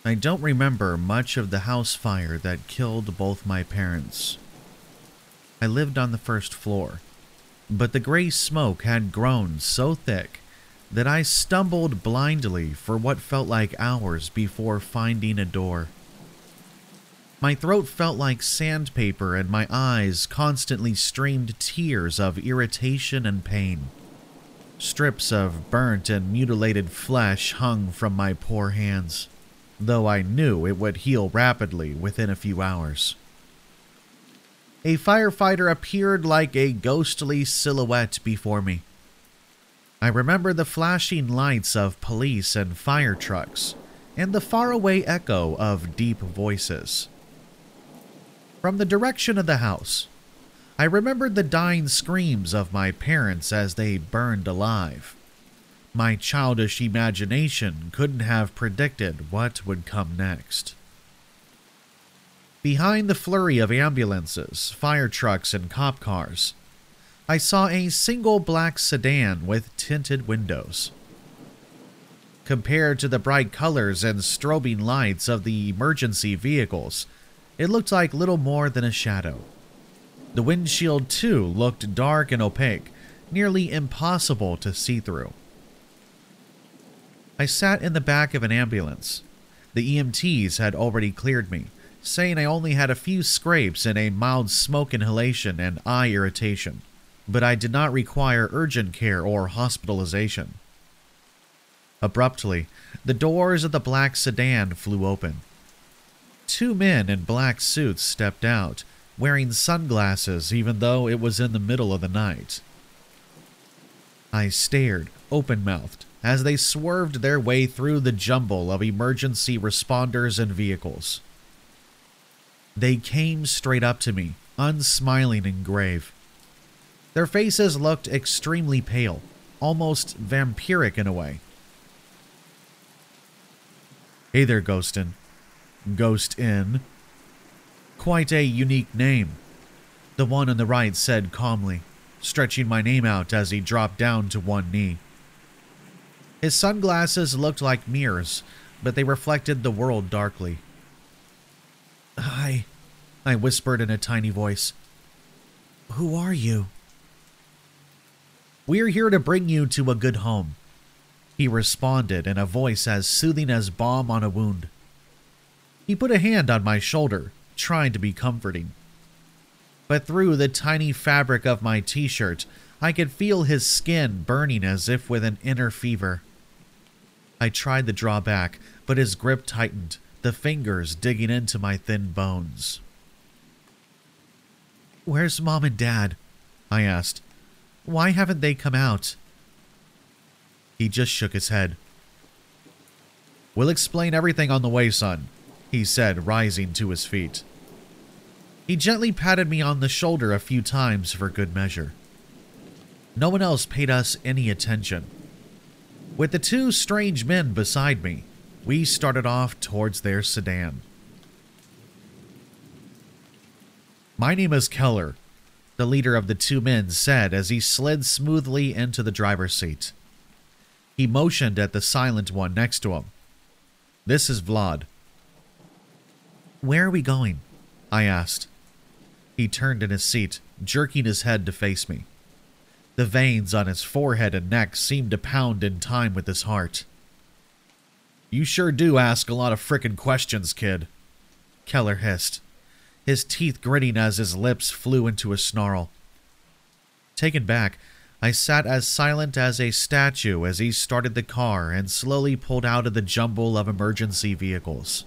I don't remember much of the house fire that killed both my parents. I lived on the first floor, but the gray smoke had grown so thick that I stumbled blindly for what felt like hours before finding a door. My throat felt like sandpaper and my eyes constantly streamed tears of irritation and pain. Strips of burnt and mutilated flesh hung from my poor hands, though I knew it would heal rapidly within a few hours. A firefighter appeared like a ghostly silhouette before me. I remember the flashing lights of police and fire trucks, and the faraway echo of deep voices. From the direction of the house, I remembered the dying screams of my parents as they burned alive. My childish imagination couldn't have predicted what would come next. Behind the flurry of ambulances, fire trucks, and cop cars, I saw a single black sedan with tinted windows. Compared to the bright colors and strobing lights of the emergency vehicles, it looked like little more than a shadow. The windshield, too, looked dark and opaque, nearly impossible to see through. I sat in the back of an ambulance. The EMTs had already cleared me, saying I only had a few scrapes and a mild smoke inhalation and eye irritation, but I did not require urgent care or hospitalization. Abruptly, the doors of the black sedan flew open. Two men in black suits stepped out, wearing sunglasses even though it was in the middle of the night. I stared, open-mouthed, as they swerved their way through the jumble of emergency responders and vehicles. They came straight up to me, unsmiling and grave. Their faces looked extremely pale, almost vampiric in a way. "Hey there, Ghostin." "Ghost in." "Quite a unique name," the one on the right said calmly, stretching my name out as he dropped down to one knee. His sunglasses looked like mirrors, but they reflected the world darkly. "Hi," I whispered in a tiny voice. "Who are you?" "We're here to bring you to a good home," he responded in a voice as soothing as balm on a wound. He put a hand on my shoulder, trying to be comforting. But through the tiny fabric of my t-shirt, I could feel his skin burning as if with an inner fever. I tried to draw back, but his grip tightened, the fingers digging into my thin bones. "Where's Mom and Dad?" I asked. "Why haven't they come out?" He just shook his head. "We'll explain everything on the way, son," he said, rising to his feet. He gently patted me on the shoulder a few times for good measure. No one else paid us any attention. With the two strange men beside me, we started off towards their sedan. "My name is Keller," the leader of the two men said as he slid smoothly into the driver's seat. He motioned at the silent one next to him. "This is Vlad." "Where are we going?" I asked. He turned in his seat, jerking his head to face me. The veins on his forehead and neck seemed to pound in time with his heart. "You sure do ask a lot of frickin' questions, kid," Keller hissed, his teeth gritting as his lips flew into a snarl. Taken back, I sat as silent as a statue as he started the car and slowly pulled out of the jumble of emergency vehicles.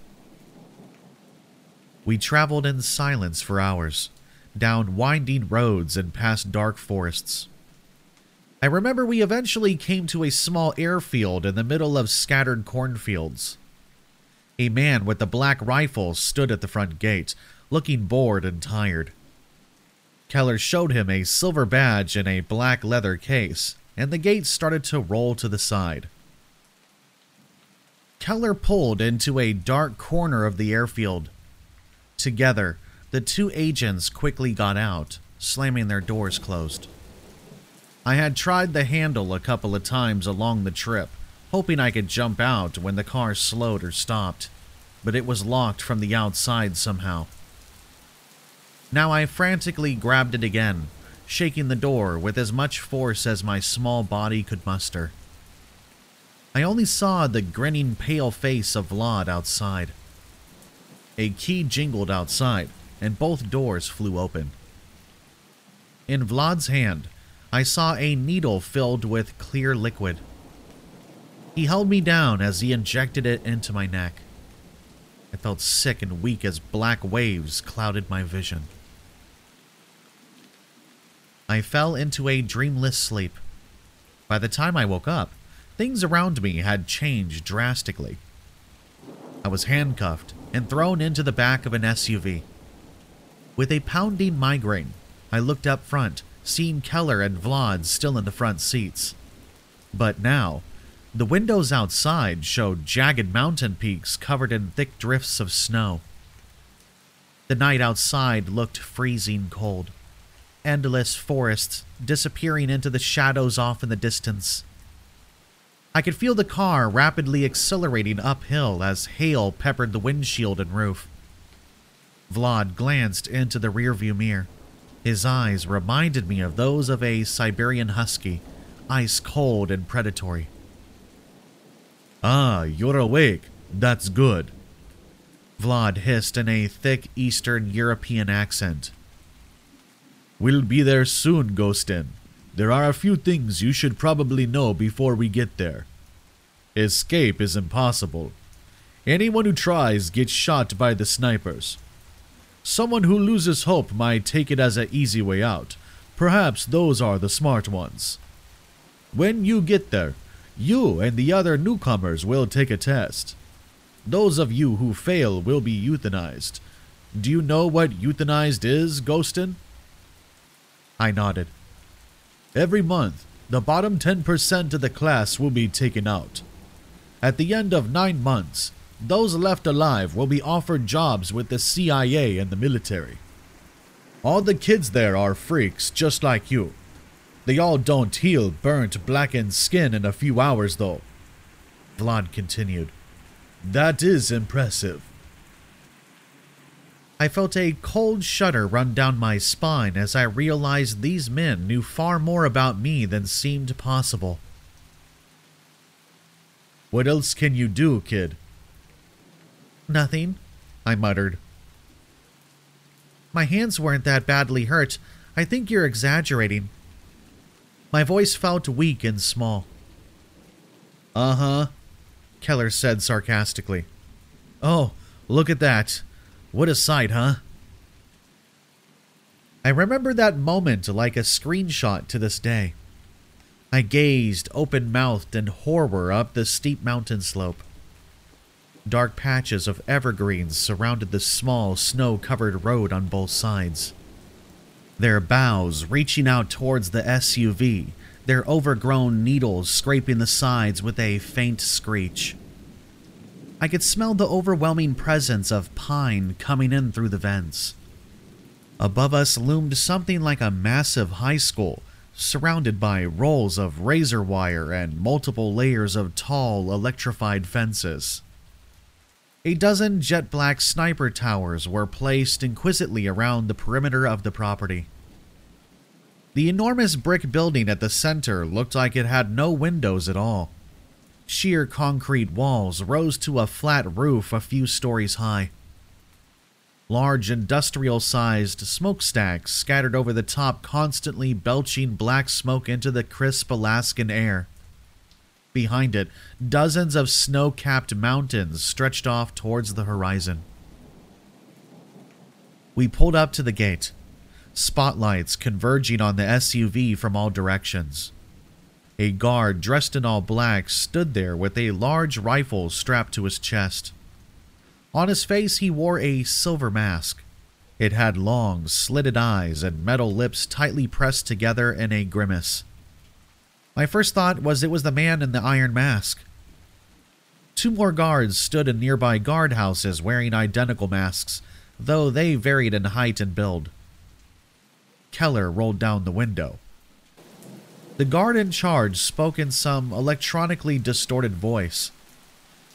We traveled in silence for hours, down winding roads and past dark forests. I remember we eventually came to a small airfield in the middle of scattered cornfields. A man with a black rifle stood at the front gate, looking bored and tired. Keller showed him a silver badge in a black leather case, and the gate started to roll to the side. Keller pulled into a dark corner of the airfield. Together, the two agents quickly got out, slamming their doors closed. I had tried the handle a couple of times along the trip, hoping I could jump out when the car slowed or stopped. but it was locked from the outside somehow. Now I frantically grabbed it again, shaking the door with as much force as my small body could muster. I only saw the grinning pale face of Vlad outside. A key jingled outside, and both doors flew open. In Vlad's hand, I saw a needle filled with clear liquid. He held me down as he injected it into my neck. I felt sick and weak as black waves clouded my vision. I fell into a dreamless sleep. By the time I woke up, things around me had changed drastically. I was handcuffed and thrown into the back of an SUV. With a pounding migraine, I looked up front, seeing Keller and Vlad still in the front seats. But now, the windows outside showed jagged mountain peaks covered in thick drifts of snow. The night outside looked freezing cold. Endless forests disappearing into the shadows off in the distance. I could feel the car rapidly accelerating uphill as hail peppered the windshield and roof. Vlad glanced into the rearview mirror. His eyes reminded me of those of a Siberian husky, ice cold and predatory. "Ah, you're awake. That's good," Vlad hissed in a thick Eastern European accent. "We'll be there soon, Ghostin. There are a few things you should probably know before we get there. Escape is impossible. Anyone who tries gets shot by the snipers. Someone who loses hope might take it as an easy way out. Perhaps those are the smart ones. When you get there, you and the other newcomers will take a test. Those of you who fail will be euthanized. Do you know what euthanized is, Ghostin?" I nodded. "Every month, the bottom 10% of the class will be taken out. At the end of 9 months, those left alive will be offered jobs with the CIA and the military. All the kids there are freaks just like you. They all don't heal burnt, blackened skin in a few hours, though," Vlad continued. "That is impressive." I felt a cold shudder run down my spine as I realized these men knew far more about me than seemed possible. "What else can you do, kid?" "Nothing," I muttered. "My hands weren't that badly hurt. I think you're exaggerating." My voice felt weak and small. "Uh-huh," Keller said sarcastically. "Oh, look at that. What a sight, huh?" I remember that moment like a screenshot to this day. I gazed open-mouthed in horror up the steep mountain slope. Dark patches of evergreens surrounded the small, snow-covered road on both sides. Their boughs reaching out towards the SUV, their overgrown needles scraping the sides with a faint screech. I could smell the overwhelming presence of pine coming in through the vents. Above us loomed something like a massive high school, surrounded by rolls of razor wire and multiple layers of tall, electrified fences. A dozen jet-black sniper towers were placed inquisitively around the perimeter of the property. The enormous brick building at the center looked like it had no windows at all. Sheer concrete walls rose to a flat roof a few stories high. Large industrial-sized smokestacks scattered over the top, constantly belching black smoke into the crisp Alaskan air. Behind it, dozens of snow-capped mountains stretched off towards the horizon. We pulled up to the gate, spotlights converging on the SUV from all directions. A guard dressed in all black stood there with a large rifle strapped to his chest. On his face he wore a silver mask. It had long, slitted eyes and metal lips tightly pressed together in a grimace. My first thought was it was the man in the iron mask. 2 more guards stood in nearby guardhouses wearing identical masks, though they varied in height and build. Keller rolled down the window. The guard in charge spoke in some electronically distorted voice.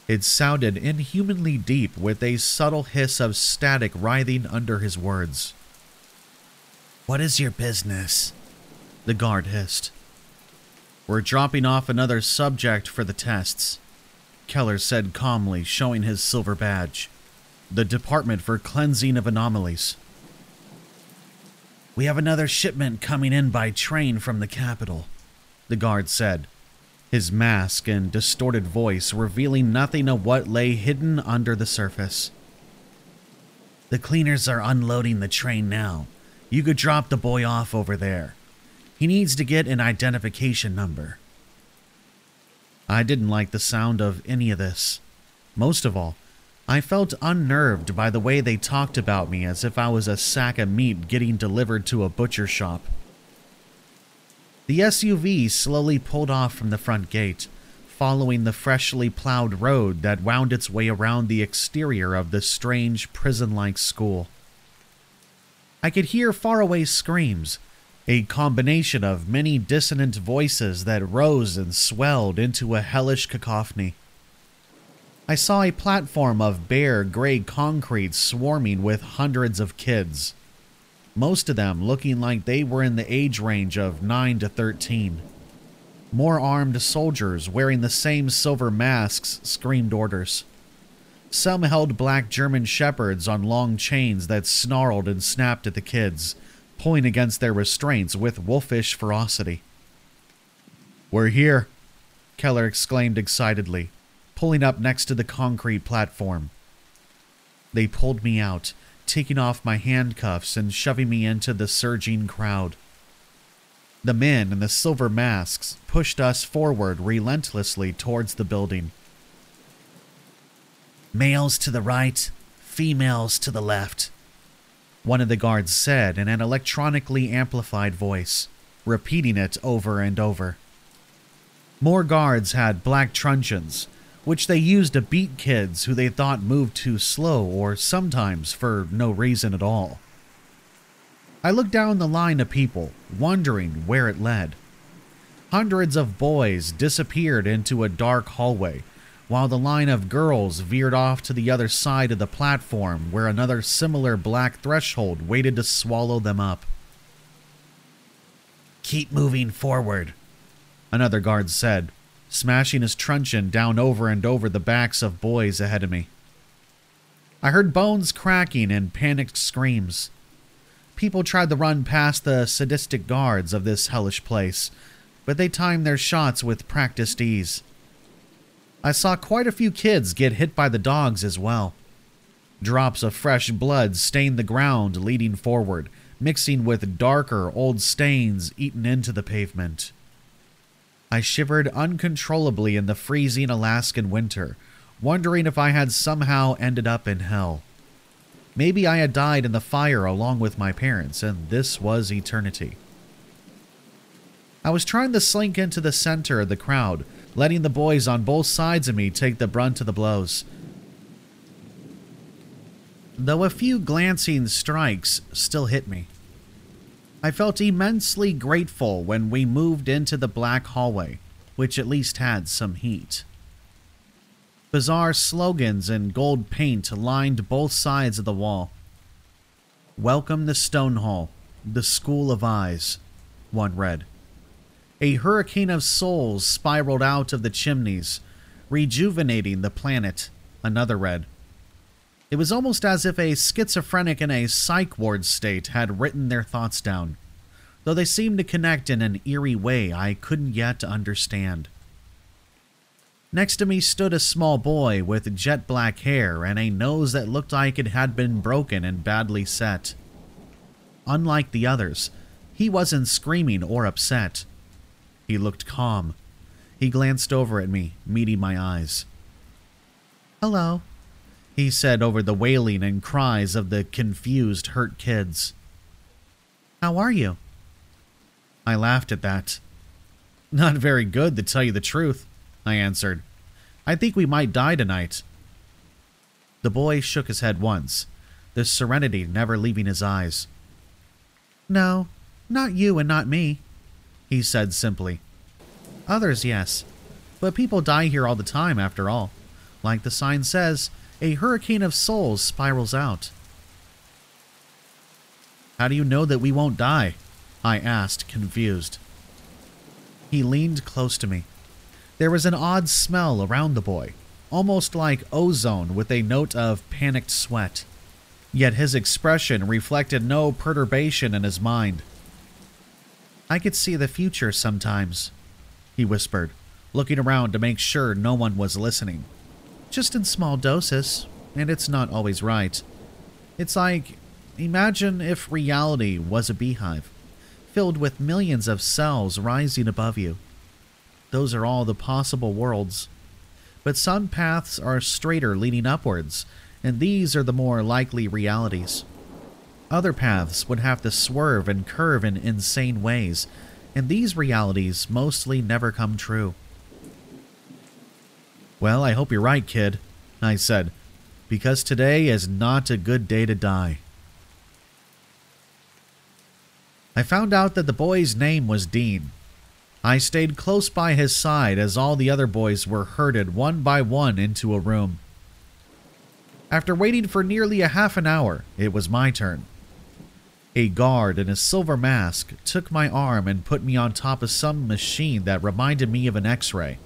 It sounded inhumanly deep with a subtle hiss of static writhing under his words. "What is your business?" the guard hissed. "We're dropping off another subject for the tests," Keller said calmly, showing his silver badge. "The Department for Cleansing of Anomalies." "We have another shipment coming in by train from the capital," the guard said, his mask and distorted voice revealing nothing of what lay hidden under the surface. "The cleaners are unloading the train now. You could drop the boy off over there. He needs to get an identification number." I didn't like the sound of any of this. Most of all, I felt unnerved by the way they talked about me as if I was a sack of meat getting delivered to a butcher shop. The SUV slowly pulled off from the front gate, following the freshly plowed road that wound its way around the exterior of the strange prison-like school. I could hear faraway screams, a combination of many dissonant voices that rose and swelled into a hellish cacophony. I saw a platform of bare gray concrete swarming with hundreds of kids, most of them looking like they were in the age range of 9 to 13. More armed soldiers wearing the same silver masks screamed orders. Some held black German shepherds on long chains that snarled and snapped at the kids, pulling against their restraints with wolfish ferocity. "We're here," Keller exclaimed excitedly, pulling up next to the concrete platform. They pulled me out, taking off my handcuffs and shoving me into the surging crowd. The men in the silver masks pushed us forward relentlessly towards the building. "Males to the right, females to the left," one of the guards said in an electronically amplified voice, repeating it over and over. More guards had black truncheons, which they used to beat kids who they thought moved too slow or sometimes for no reason at all. I looked down the line of people, wondering where it led. Hundreds of boys disappeared into a dark hallway, while the line of girls veered off to the other side of the platform where another similar black threshold waited to swallow them up. "Keep moving forward," another guard said, smashing his truncheon down over and over the backs of boys ahead of me. I heard bones cracking and panicked screams. People tried to run past the sadistic guards of this hellish place, but they timed their shots with practiced ease. I saw quite a few kids get hit by the dogs as well. Drops of fresh blood stained the ground leading forward, mixing with darker old stains eaten into the pavement. I shivered uncontrollably in the freezing Alaskan winter, wondering if I had somehow ended up in hell. Maybe I had died in the fire along with my parents, and this was eternity. I was trying to slink into the center of the crowd, letting the boys on both sides of me take the brunt of the blows. Though a few glancing strikes still hit me. I felt immensely grateful when we moved into the black hallway, which at least had some heat. Bizarre slogans in gold paint lined both sides of the wall. "Welcome to Stonehall, the School of Eyes," one read. "A hurricane of souls spiraled out of the chimneys, rejuvenating the planet," another read. It was almost as if a schizophrenic in a psych ward state had written their thoughts down, though they seemed to connect in an eerie way I couldn't yet understand. Next to me stood a small boy with jet black hair and a nose that looked like it had been broken and badly set. Unlike the others, he wasn't screaming or upset. He looked calm. He glanced over at me, meeting my eyes. "Hello," he said over the wailing and cries of the confused, hurt kids. "How are you?" I laughed at that. "Not very good, to tell you the truth," I answered. "I think we might die tonight." The boy shook his head once, the serenity never leaving his eyes. "No, not you and not me," he said simply. "Others, yes, but people die here all the time after all. Like the sign says, a hurricane of souls spirals out. How do you know that we won't die? I asked, confused. He leaned close to me. There was an odd smell around the boy, almost like ozone with a note of panicked sweat. Yet his expression reflected no perturbation in his mind. I could see the future sometimes, he whispered, looking around to make sure no one was listening. Just in small doses, and it's not always right. It's like, imagine if reality was a beehive, filled with millions of cells rising above you. Those are all the possible worlds. But some paths are straighter leading upwards, and these are the more likely realities. Other paths would have to swerve and curve in insane ways, and these realities mostly never come true. Well, I hope you're right, kid, I said, because today is not a good day to die. I found out that the boy's name was Dean. I stayed close by his side as all the other boys were herded one by one into a room. After waiting for nearly a half an hour, it was my turn. A guard in a silver mask took my arm and put me on top of some machine that reminded me of an X-ray.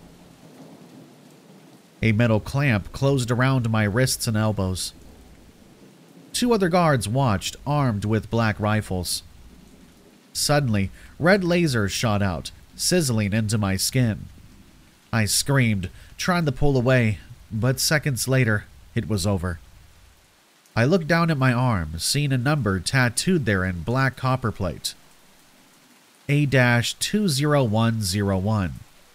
A metal clamp closed around my wrists and elbows. 2 other guards watched, armed with black rifles. Suddenly, red lasers shot out, sizzling into my skin. I screamed, trying to pull away, but seconds later, it was over. I looked down at my arm, seeing a number tattooed there in black copperplate. A-20101.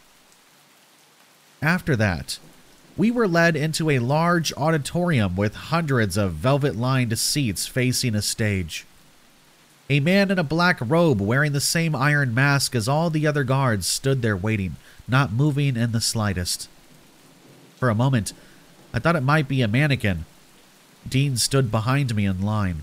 After that, we were led into a large auditorium with hundreds of velvet-lined seats facing a stage. A man in a black robe wearing the same iron mask as all the other guards stood there waiting, not moving in the slightest. For a moment, I thought it might be a mannequin. Dean stood behind me in line.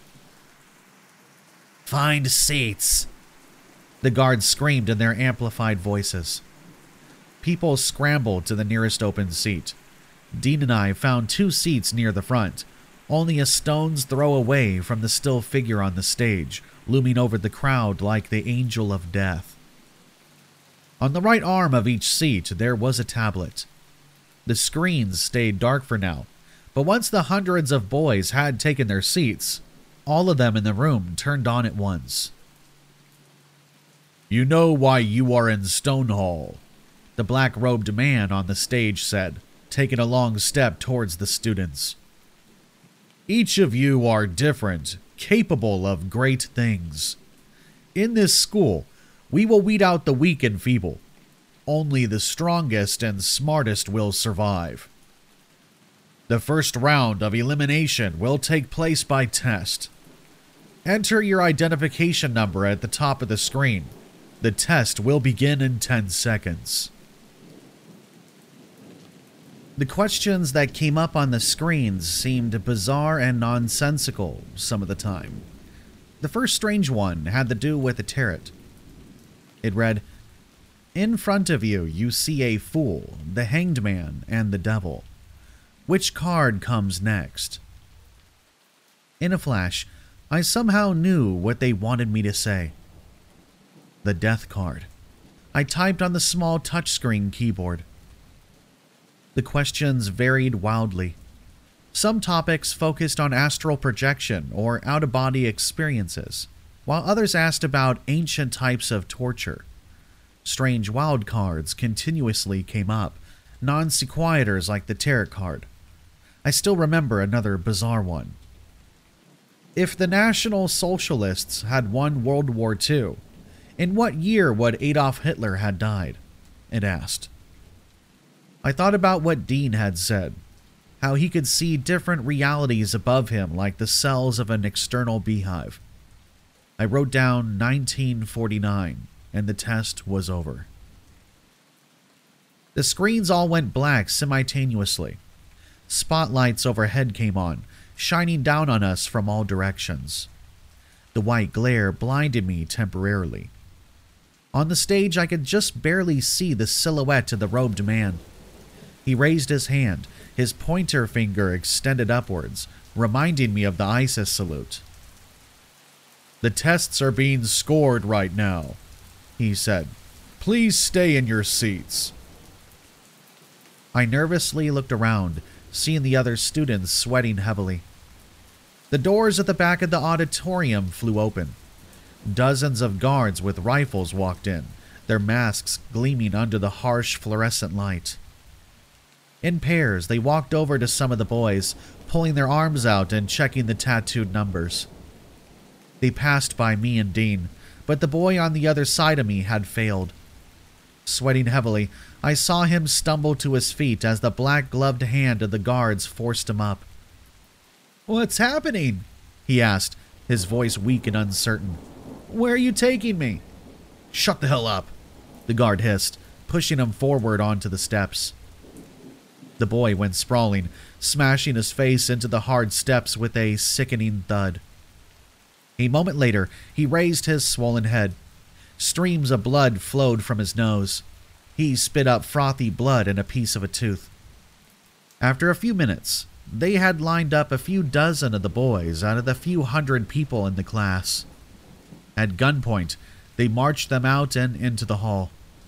"Find seats!" the guards screamed in their amplified voices. People scrambled to the nearest open seat. Dean and I found 2 seats near the front, only a stone's throw away from the still figure on the stage, looming over the crowd like the angel of death. On the right arm of each seat there was a tablet. The screens stayed dark for now, but once the hundreds of boys had taken their seats, all of them in the room turned on at once. "You know why you are in Stonehall," the black-robed man on the stage said, taking a long step towards the students. "Each of you are different, capable of great things. In this school, we will weed out the weak and feeble. Only the strongest and smartest will survive. The first round of elimination will take place by test. Enter your identification number at the top of the screen. The test will begin in 10 seconds. The questions that came up on the screens seemed bizarre and nonsensical some of the time. The first strange one had to do with a tarot. It read, "In front of you, you see a fool, the hanged man, and the devil. Which card comes next?" In a flash, I somehow knew what they wanted me to say. The death card. I typed on the small touchscreen keyboard. The questions varied wildly. Some topics focused on astral projection or out-of-body experiences, while others asked about ancient types of torture. Strange wild cards continuously came up, non-sequiturs like the tarot card. I still remember another bizarre one. If the National Socialists had won World War II, in what year would Adolf Hitler had died? It asked. I thought about what Dean had said, how he could see different realities above him like the cells of an external beehive. I wrote down 1949, and the test was over. The screens all went black simultaneously. Spotlights overhead came on, shining down on us from all directions. The white glare blinded me temporarily. On the stage, I could just barely see the silhouette of the robed man. He raised his hand, his pointer finger extended upwards, reminding me of the ISIS salute. "The tests are being scored right now," he said. "Please stay in your seats." I nervously looked around, seeing the other students sweating heavily. The doors at the back of the auditorium flew open. Dozens of guards with rifles walked in, their masks gleaming under the harsh fluorescent light. In pairs, they walked over to some of the boys, pulling their arms out and checking the tattooed numbers. They passed by me and Dean, but the boy on the other side of me had failed. Sweating heavily, I saw him stumble to his feet as the black-gloved hand of the guards forced him up. "What's happening?" he asked, his voice weak and uncertain. "Where are you taking me?" "Shut the hell up," the guard hissed, pushing him forward onto the steps. The boy went sprawling, smashing his face into the hard steps with a sickening thud. A moment later, he raised his swollen head. Streams of blood flowed from his nose. He spit up frothy blood and a piece of a tooth. After a few minutes, they had lined up a few dozen of the boys out of the few hundred people in the class. At gunpoint, they marched them out and into the hall.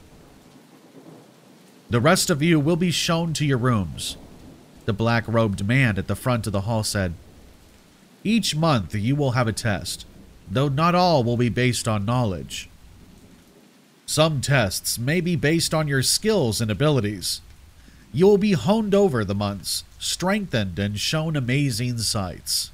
"The rest of you will be shown to your rooms," the black-robed man at the front of the hall said. "Each month you will have a test, though not all will be based on knowledge. Some tests may be based on your skills and abilities. You will be honed over the months, strengthened, and shown amazing sights."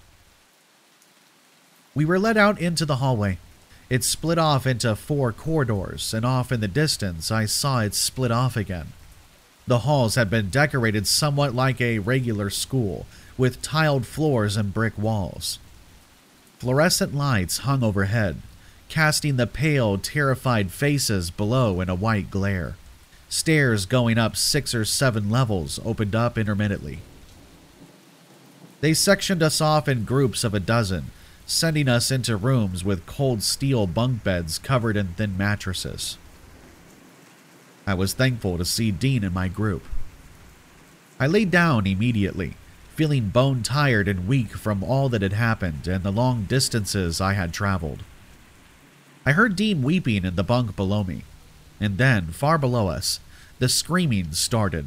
We were led out into the hallway. It split off into 4 corridors, and off in the distance I saw it split off again. The halls had been decorated somewhat like a regular school, with tiled floors and brick walls. Fluorescent lights hung overhead, casting the pale, terrified faces below in a white glare. Stairs going up 6 or 7 levels opened up intermittently. They sectioned us off in groups of a dozen, sending us into rooms with cold steel bunk beds covered in thin mattresses. I was thankful to see Dean in my group. I laid down immediately, feeling bone-tired and weak from all that had happened and the long distances I had traveled. I heard Dean weeping in the bunk below me, and then, far below us, the screaming started.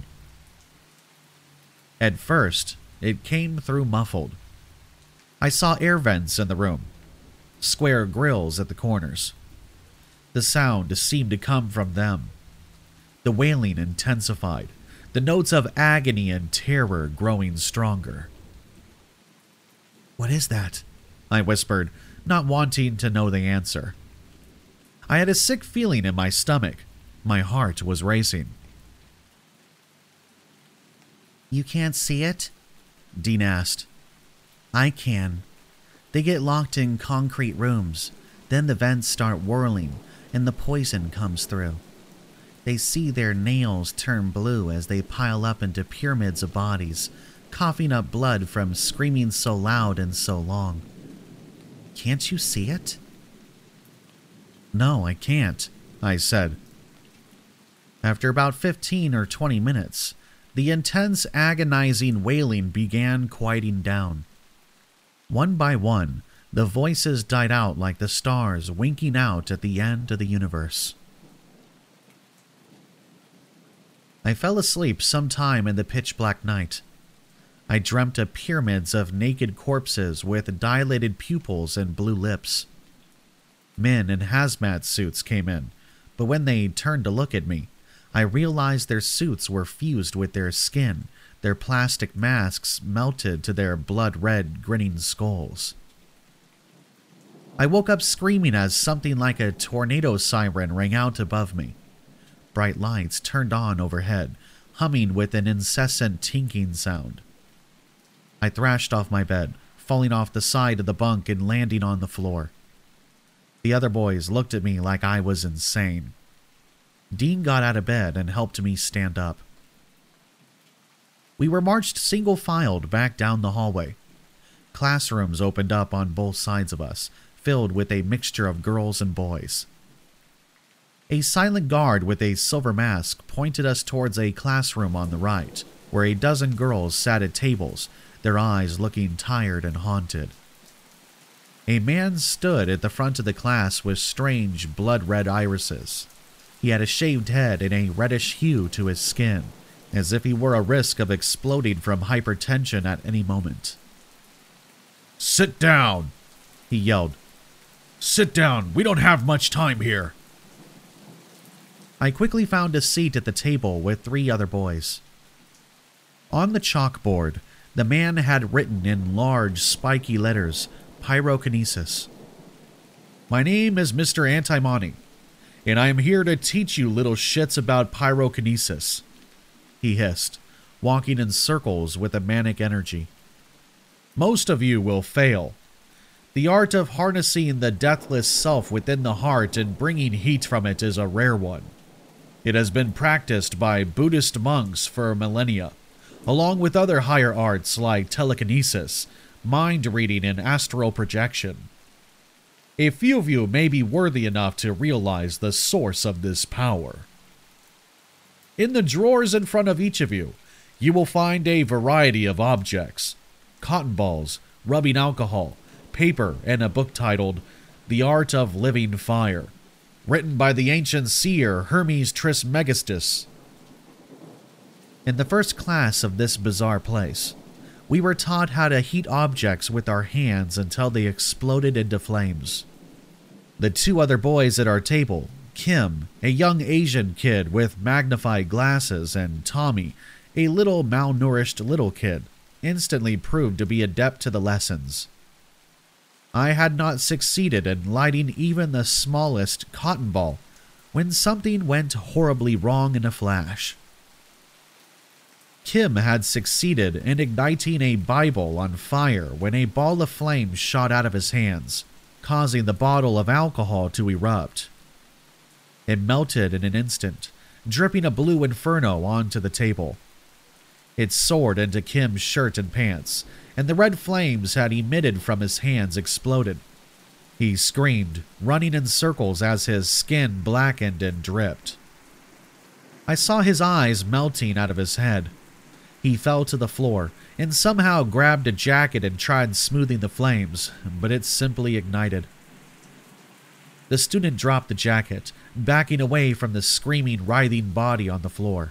At first, it came through muffled. I saw air vents in the room, square grills at the corners. The sound seemed to come from them. The wailing intensified, the notes of agony and terror growing stronger. "What is that?" I whispered, not wanting to know the answer. I had a sick feeling in my stomach. My heart was racing. "You can't see it?" Dean asked. "I can. They get locked in concrete rooms. Then the vents start whirling, and the poison comes through. They see their nails turn blue as they pile up into pyramids of bodies, coughing up blood from screaming so loud and so long. Can't you see it?" "No, I can't," I said. After about 15 or 20 minutes, the intense, agonizing wailing began quieting down. One by one, the voices died out like the stars winking out at the end of the universe. I fell asleep sometime in the pitch-black night. I dreamt of pyramids of naked corpses with dilated pupils and blue lips. Men in hazmat suits came in, but when they turned to look at me, I realized their suits were fused with their skin, their plastic masks melted to their blood-red, grinning skulls. I woke up screaming as something like a tornado siren rang out above me. Bright lights turned on overhead, humming with an incessant tinking sound. I thrashed off my bed, falling off the side of the bunk and landing on the floor. The other boys looked at me like I was insane. Dean got out of bed and helped me stand up. We were marched single-filed back down the hallway. Classrooms opened up on both sides of us, filled with a mixture of girls and boys. A silent guard with a silver mask pointed us towards a classroom on the right, where a dozen girls sat at tables, their eyes looking tired and haunted. A man stood at the front of the class with strange blood-red irises. He had a shaved head and a reddish hue to his skin, as if he were at risk of exploding from hypertension at any moment. "Sit down," he yelled. "Sit down, we don't have much time here." I quickly found a seat at the table with 3 other boys. On the chalkboard, the man had written in large, spiky letters, "Pyrokinesis." "My name is Mr. Antimony, and I am here to teach you little shits about pyrokinesis," he hissed, walking in circles with a manic energy. "Most of you will fail. The art of harnessing the deathless self within the heart and bringing heat from it is a rare one. It has been practiced by Buddhist monks for millennia, along with other higher arts like telekinesis, mind reading, and astral projection. A few of you may be worthy enough to realize the source of this power. In the drawers in front of each of you, you will find a variety of objects: cotton balls, rubbing alcohol, paper, and a book titled The Art of Living Fire, written by the ancient seer Hermes Trismegistus. In the first class of this bizarre place, we were taught how to heat objects with our hands until they exploded into flames. The 2 other boys at our table, Kim, a young Asian kid with magnified glasses, and Tommy, a little malnourished little kid, instantly proved to be adept to the lessons. I had not succeeded in lighting even the smallest cotton ball when something went horribly wrong in a flash. Kim had succeeded in igniting a Bible on fire when a ball of flame shot out of his hands, causing the bottle of alcohol to erupt. It melted in an instant, dripping a blue inferno onto the table. It soared into Kim's shirt and pants, and the red flames had emitted from his hands exploded. He screamed, running in circles as his skin blackened and dripped. I saw his eyes melting out of his head. He fell to the floor and somehow grabbed a jacket and tried smoothing the flames, but it simply ignited. The student dropped the jacket, backing away from the screaming, writhing body on the floor.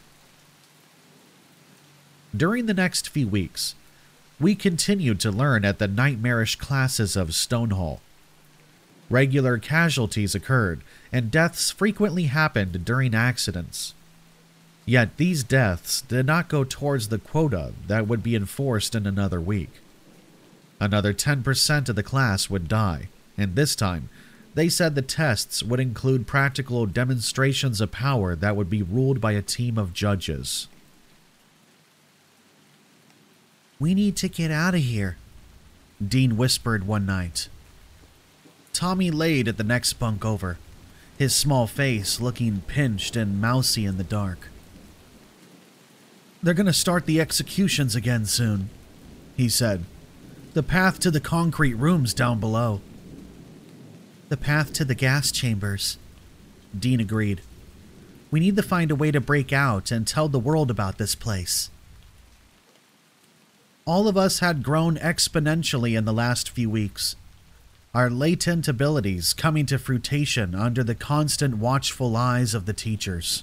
During the next few weeks, we continued to learn at the nightmarish classes of Stonehall. Regular casualties occurred, and deaths frequently happened during accidents. Yet these deaths did not go towards the quota that would be enforced in another week. Another 10% of the class would die, and this time, they said the tests would include practical demonstrations of power that would be ruled by a team of judges. "We need to get out of here," Dean whispered one night. Tommy laid at the next bunk over, his small face looking pinched and mousy in the dark. "They're going to start the executions again soon," he said. "The path to the concrete room's down below." "The path to the gas chambers," Dean agreed. "We need to find a way to break out and tell the world about this place." All of us had grown exponentially in the last few weeks, our latent abilities coming to fruition under the constant watchful eyes of the teachers.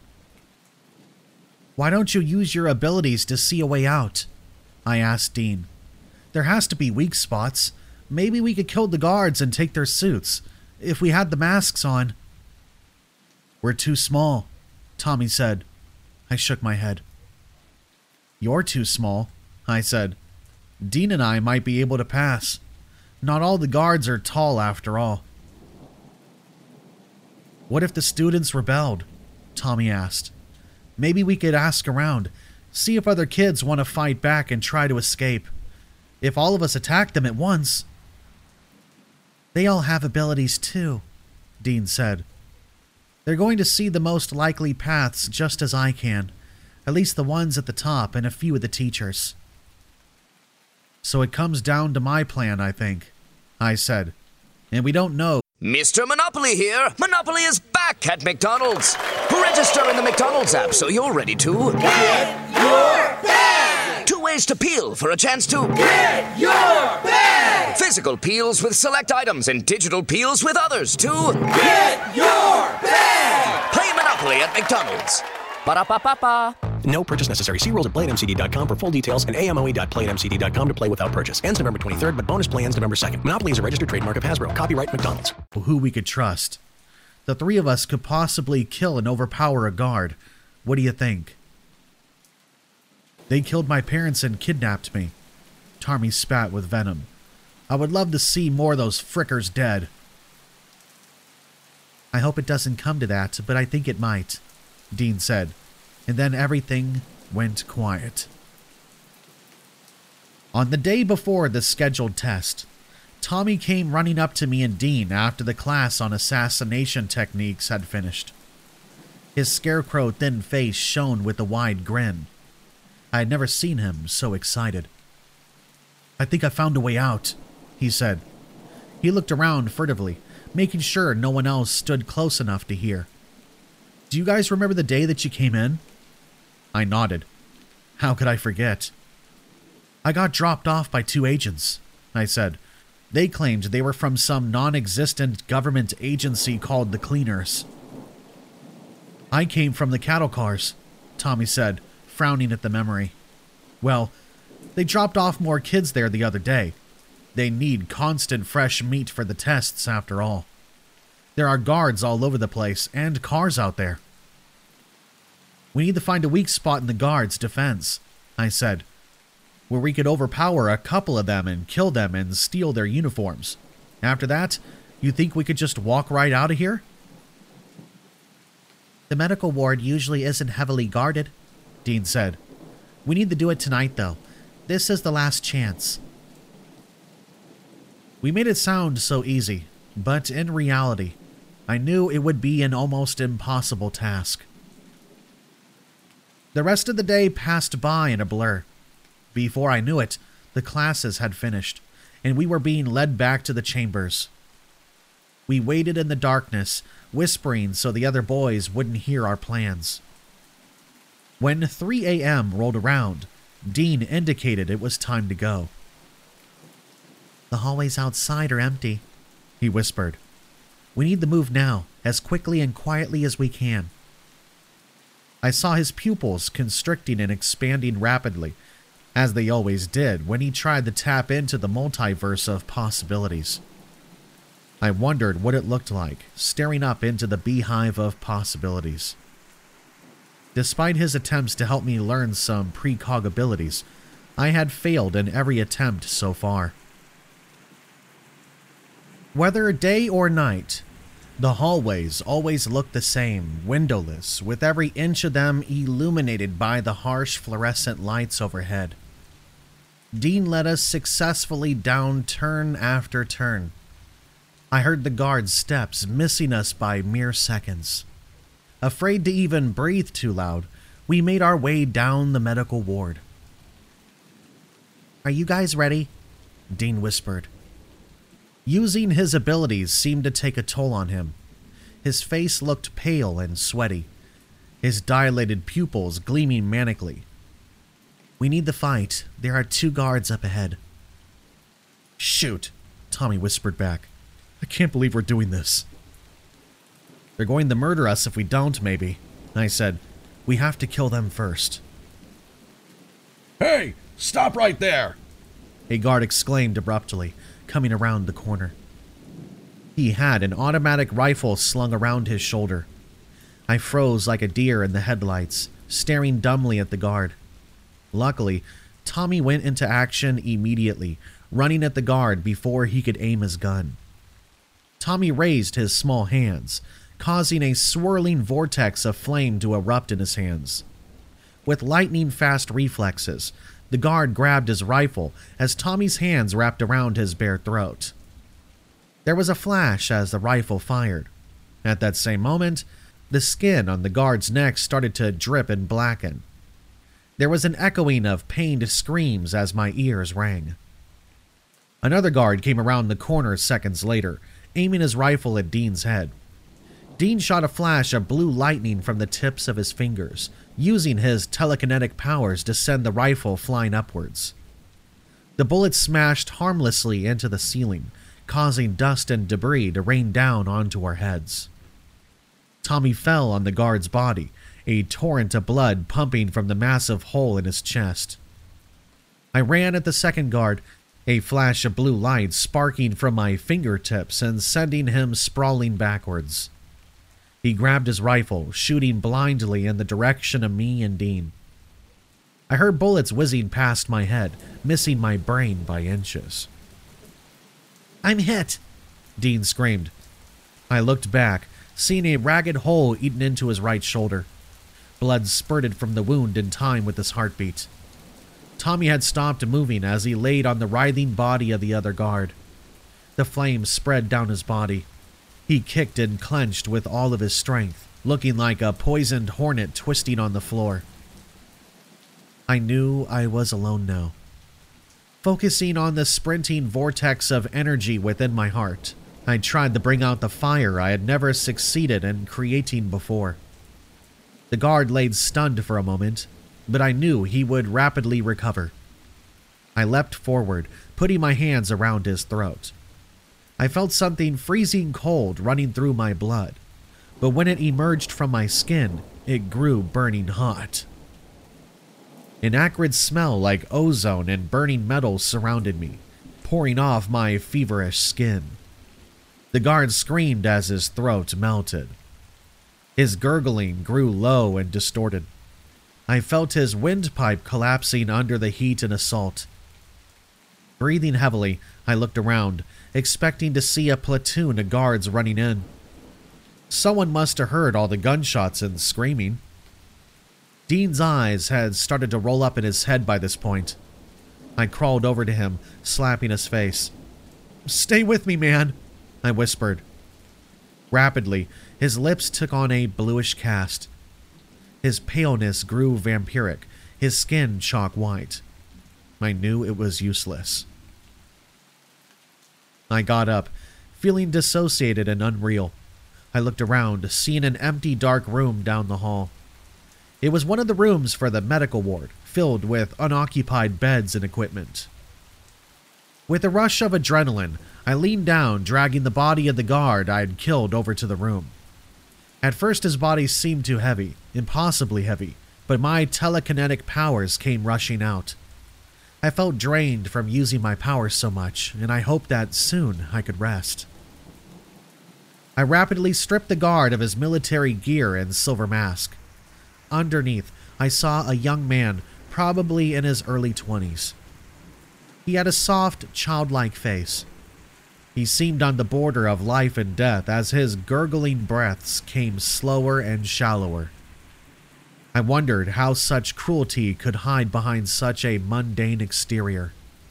"Why don't you use your abilities to see a way out?" I asked Dean. "There has to be weak spots. Maybe we could kill the guards and take their suits, if we had the masks on." "We're too small," Tommy said. I shook my head. "You're too small," I said. "Dean and I might be able to pass. Not all the guards are tall after all." "What if the students rebelled?" Tommy asked. "Maybe we could ask around, see if other kids want to fight back and try to escape. If all of us attack them at once." "They all have abilities too," Dean said. "They're going to see the most likely paths just as I can, at least the ones at the top and a few of the teachers." "So it comes down to my plan, I think," I said. "And we don't know." Mr. Monopoly here. Monopoly is back at McDonald's. Register in the McDonald's app so you're ready to get your bag. 2 ways to peel for a chance to get your bag. Physical peels with select items and digital peels with others to get your bag. Play Monopoly at McDonald's. Ba-da-ba-ba-ba. No purchase necessary. See rules at playatmcd.com for full details and amoe.playatmcd.com to play without purchase. Ends November 23rd, but bonus play ends November 2nd. Monopoly is a registered trademark of Hasbro. Copyright McDonald's. Who we could trust. The three of us could possibly kill and overpower a guard. What do you think? They killed my parents and kidnapped me. Tommy spat with venom. I would love to see more of those frickers dead. I hope it doesn't come to that, but I think it might, Dean said. And then everything went quiet. On the day before the scheduled test, Tommy came running up to me and Dean after the class on assassination techniques had finished. His scarecrow thin face shone with a wide grin. I had never seen him so excited. I think I found a way out, he said. He looked around furtively, making sure no one else stood close enough to hear. Do you guys remember the day that you came in? I nodded. How could I forget? I got dropped off by 2 agents, I said. They claimed they were from some non-existent government agency called the Cleaners. I came from the cattle cars, Tommy said, frowning at the memory. Well, they dropped off more kids there the other day. They need constant fresh meat for the tests, after all. There are guards all over the place and cars out there. We need to find a weak spot in the guards' defense, I said, where we could overpower a couple of them and kill them and steal their uniforms. After that, you think we could just walk right out of here? The medical ward usually isn't heavily guarded, Dean said. We need to do it tonight, though. This is the last chance. We made it sound so easy, but in reality, I knew it would be an almost impossible task. The rest of the day passed by in a blur. Before I knew it, the classes had finished, and we were being led back to the chambers. We waited in the darkness, whispering so the other boys wouldn't hear our plans. When 3 a.m. rolled around, Dean indicated it was time to go. The hallways outside are empty, he whispered. We need to move now, as quickly and quietly as we can. I saw his pupils constricting and expanding rapidly, as they always did when he tried to tap into the multiverse of possibilities. I wondered what it looked like, staring up into the beehive of possibilities. Despite his attempts to help me learn some precog abilities, I had failed in every attempt so far. Whether day or night, the hallways always looked the same, windowless, with every inch of them illuminated by the harsh fluorescent lights overhead. Dean led us successfully down turn after turn. I heard the guard's steps missing us by mere seconds. Afraid to even breathe too loud, we made our way down the medical ward. Are you guys ready? Dean whispered. Using his abilities seemed to take a toll on him. His face looked pale and sweaty, his dilated pupils gleaming manically. We need the fight. There are 2 guards up ahead. Shoot, Tommy whispered back. I can't believe we're doing this. They're going to murder us if we don't, maybe, I said. We have to kill them first. Hey, stop right there! A guard exclaimed abruptly, coming around the corner. He had an automatic rifle slung around his shoulder. I froze like a deer in the headlights, staring dumbly at the guard. Luckily, Tommy went into action immediately, running at the guard before he could aim his gun. Tommy raised his small hands, causing a swirling vortex of flame to erupt in his hands. With lightning-fast reflexes, the guard grabbed his rifle as Tommy's hands wrapped around his bare throat. There was a flash as the rifle fired. At that same moment, the skin on the guard's neck started to drip and blacken. There was an echoing of pained screams as my ears rang. Another guard came around the corner seconds later, aiming his rifle at Dean's head. Dean shot a flash of blue lightning from the tips of his fingers, using his telekinetic powers to send the rifle flying upwards. The bullet smashed harmlessly into the ceiling, causing dust and debris to rain down onto our heads. Tommy fell on the guard's body, a torrent of blood pumping from the massive hole in his chest. I ran at the second guard, a flash of blue light sparking from my fingertips and sending him sprawling backwards. He grabbed his rifle, shooting blindly in the direction of me and Dean. I heard bullets whizzing past my head, missing my brain by inches. "I'm hit!" Dean screamed. I looked back, seeing a ragged hole eaten into his right shoulder. Blood spurted from the wound in time with his heartbeat. Tommy had stopped moving as he laid on the writhing body of the other guard. The flames spread down his body. He kicked and clenched with all of his strength, looking like a poisoned hornet twisting on the floor. I knew I was alone now. Focusing on the sprinting vortex of energy within my heart, I tried to bring out the fire I had never succeeded in creating before. The guard laid stunned for a moment, but I knew he would rapidly recover. I leapt forward, putting my hands around his throat. I felt something freezing cold running through my blood, but when it emerged from my skin, it grew burning hot. An acrid smell like ozone and burning metal surrounded me, pouring off my feverish skin. The guard screamed as his throat melted. His gurgling grew low and distorted. I felt his windpipe collapsing under the heat and assault. Breathing heavily, I looked around, expecting to see a platoon of guards running in. Someone must have heard all the gunshots and screaming. Dean's eyes had started to roll up in his head by this point. I crawled over to him, slapping his face. "Stay with me, man," I whispered. Rapidly, his lips took on a bluish cast. His paleness grew vampiric, his skin chalk white. I knew it was useless. I got up, feeling dissociated and unreal. I looked around, seeing an empty dark room down the hall. It was one of the rooms for the medical ward, filled with unoccupied beds and equipment. With a rush of adrenaline, I leaned down, dragging the body of the guard I had killed over to the room. At first his body seemed too heavy, impossibly heavy, but my telekinetic powers came rushing out. I felt drained from using my powers so much, and I hoped that soon I could rest. I rapidly stripped the guard of his military gear and silver mask. Underneath, I saw a young man, probably in his early 20s. He had a soft, childlike face. He seemed on the border of life and death as his gurgling breaths came slower and shallower. I wondered how such cruelty could hide behind such a mundane exterior.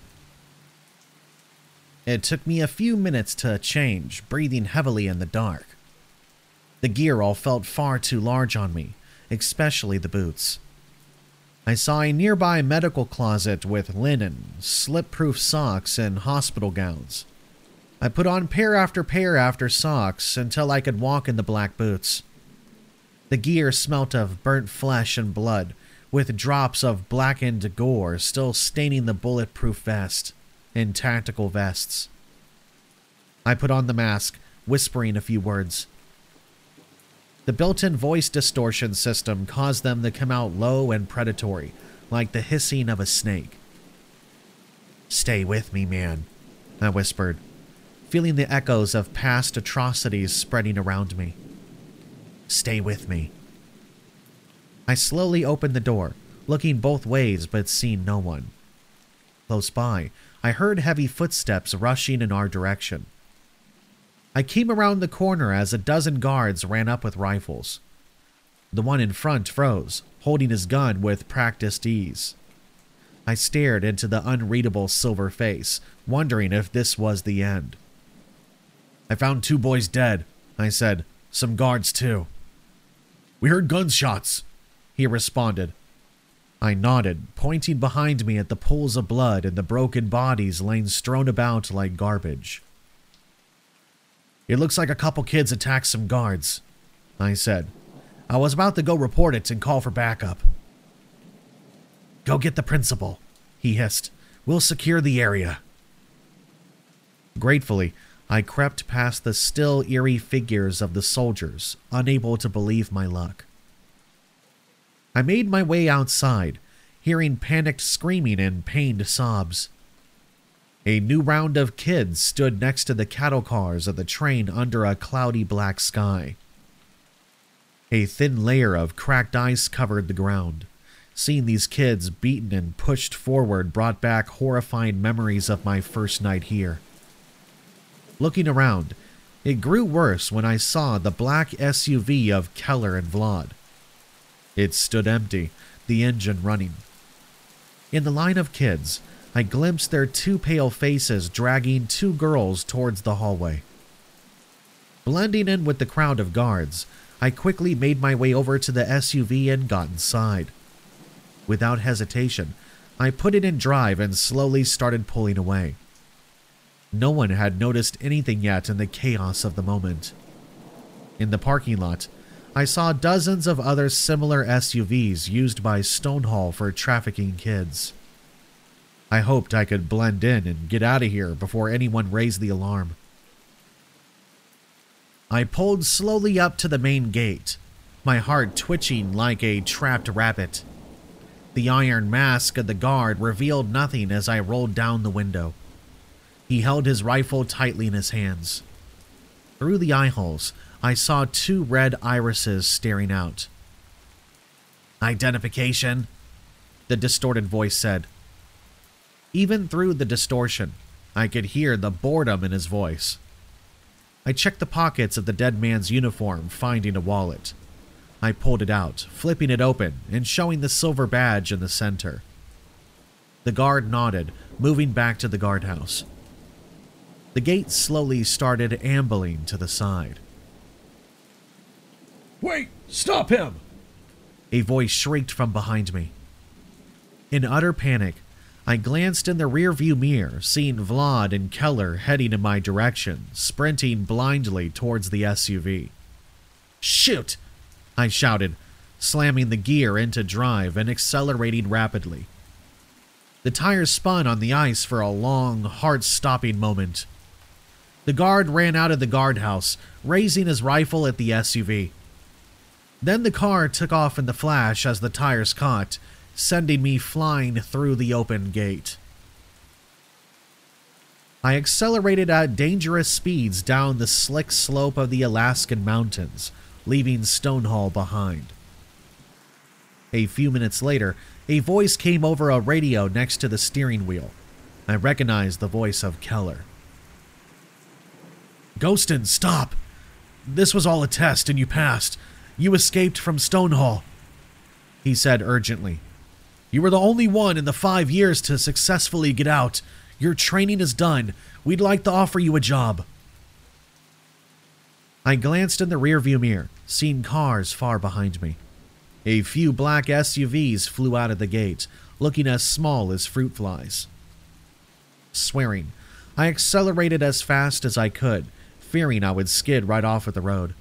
It took me a few minutes to change, breathing heavily in the dark. The gear all felt far too large on me, especially the boots. I saw a nearby medical closet with linen, slip-proof socks, and hospital gowns. I put on pair after socks until I could walk in the black boots. The gear smelt of burnt flesh and blood, with drops of blackened gore still staining the bulletproof vest and tactical vests. I put on the mask, whispering a few words. The built-in voice distortion system caused them to come out low and predatory, like the hissing of a snake. "Stay with me, man," I whispered, feeling the echoes of past atrocities spreading around me. "Stay with me." I slowly opened the door, looking both ways but seeing no one. Close by, I heard heavy footsteps rushing in our direction. I came around the corner as a dozen guards ran up with rifles. The one in front froze, holding his gun with practiced ease. I stared into the unreadable silver face, wondering if this was the end. "I found 2 boys dead," I said. "Some guards too." "We heard gunshots," he responded. I nodded, pointing behind me at the pools of blood and the broken bodies laying strewn about like garbage. "It looks like a couple kids attacked some guards," I said. "I was about to go report it and call for backup." "Go get the principal," he hissed. "We'll secure the area." Gratefully, I crept past the still eerie figures of the soldiers, unable to believe my luck. I made my way outside, hearing panicked screaming and pained sobs. A new round of kids stood next to the cattle cars of the train under a cloudy black sky. A thin layer of cracked ice covered the ground. Seeing these kids beaten and pushed forward brought back horrifying memories of my first night here. Looking around, it grew worse when I saw the black SUV of Keller and Vlad. It stood empty, the engine running. In the line of kids, I glimpsed their two pale faces dragging two girls towards the hallway. Blending in with the crowd of guards, I quickly made my way over to the SUV and got inside. Without hesitation, I put it in drive and slowly started pulling away. No one had noticed anything yet in the chaos of the moment. In the parking lot, I saw dozens of other similar SUVs used by Stonehall for trafficking kids. I hoped I could blend in and get out of here before anyone raised the alarm. I pulled slowly up to the main gate, my heart twitching like a trapped rabbit. The iron mask of the guard revealed nothing as I rolled down the window. He held his rifle tightly in his hands. Through the eye holes, I saw two red irises staring out. "Identification," the distorted voice said. Even through the distortion, I could hear the boredom in his voice. I checked the pockets of the dead man's uniform, finding a wallet. I pulled it out, flipping it open and showing the silver badge in the center. The guard nodded, moving back to the guardhouse. The gate slowly started ambling to the side. "Wait! Stop him!" A voice shrieked from behind me. In utter panic, I glanced in the rearview mirror, seeing Vlad and Keller heading in my direction, sprinting blindly towards the SUV. "Shoot!" I shouted, slamming the gear into drive and accelerating rapidly. The tires spun on the ice for a long, heart-stopping moment. The guard ran out of the guardhouse, raising his rifle at the SUV. Then the car took off in the flash as the tires caught, sending me flying through the open gate. I accelerated at dangerous speeds down the slick slope of the Alaskan mountains, leaving Stonehall behind. A few minutes later, a voice came over a radio next to the steering wheel. I recognized the voice of Keller. "Ghostin, stop! This was all a test and you passed. You escaped from Stonehall," he said urgently. "You were the only one in the 5 years to successfully get out. Your training is done. We'd like to offer you a job." I glanced in the rearview mirror, seeing cars far behind me. A few black SUVs flew out of the gate, looking as small as fruit flies. Swearing, I accelerated as fast as I could, fearing I would skid right off of the road.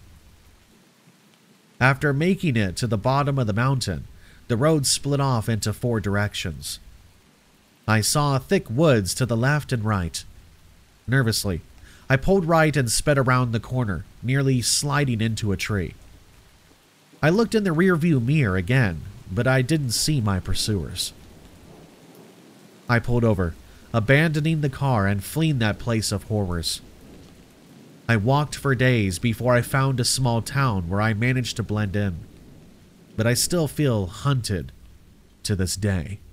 After making it to the bottom of the mountain, the road split off into 4 directions. I saw thick woods to the left and right. Nervously, I pulled right and sped around the corner, nearly sliding into a tree. I looked in the rearview mirror again, but I didn't see my pursuers. I pulled over, abandoning the car and fleeing that place of horrors. I walked for days before I found a small town where I managed to blend in, but I still feel hunted to this day.